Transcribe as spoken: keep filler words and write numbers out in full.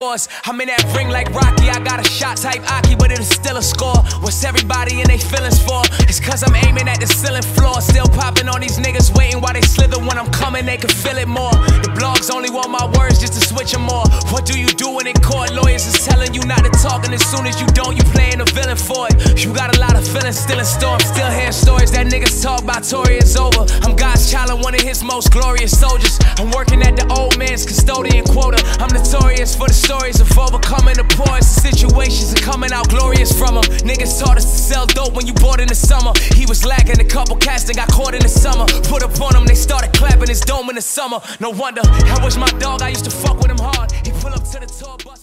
I'm in that ring like Rocky, I got a shot type Aki, but it'll still a score. What's everybody in they feelings for? It's cause I'm aiming at the ceiling floor. Still popping on these niggas, waiting while they slither. When I'm coming, they can feel it more. The blogs only want my words just to switch them more. What do you do when in court? Lawyers is telling you not to talk, and as soon as you don't, you playing a villain for it. You got a lot of feelings still in store. I'm still hearing stories that niggas talk about Tory is over. I'm God's child and one of his most glorious soldiers. I'm working at the old man's custodian quota. I'm notorious for the stories of overcoming the poorest situations and coming out glorious from them. Niggas taught us to sell dope when you bought in the summer. He was lacking a couple cats that got caught in the summer. Put up on him, they started clapping his dome in the summer. No wonder, I wish my dog, I used to fuck with him hard. He pull up to the tour bus.